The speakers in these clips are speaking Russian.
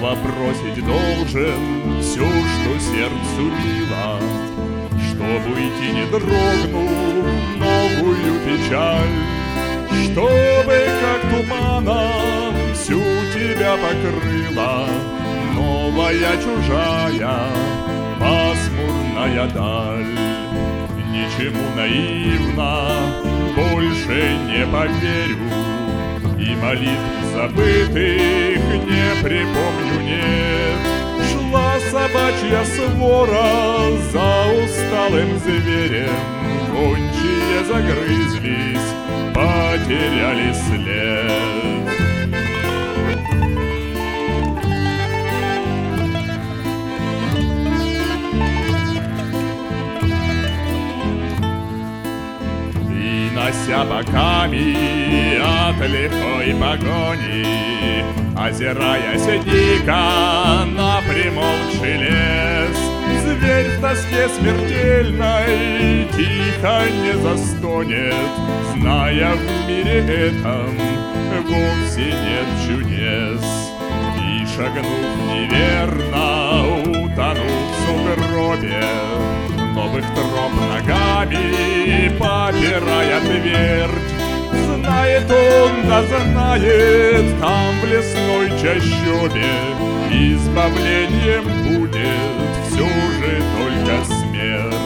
снова бросить должен все, что сердцу мило, чтоб уйти, не дрогнув, новую печаль, чтобы как туманом всю тебя покрыла новая чужая пасмурная даль. Ничему наивно больше не поверю, и молитв забытых не припомню, нет. Шла собачья свора за усталым зверем, гончие загрызлись, потеряли след. Нося боками от лихой погони, озираясь дико на примолкший лес, зверь в тоске смертельной тихо не застонет, зная в мире этом вовсе нет чудес. И шагнув неверно, утонув в сугробе, новых троп ногами попирая твердь, знает он, да знает, там в лесной чащобе избавлением будет все же только смерть.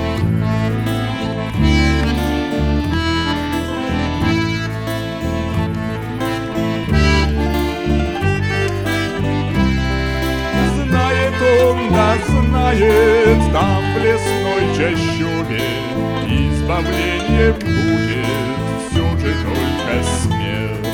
Знает он, да знает, там в лесной чащобе избавлением будет все же только смерть.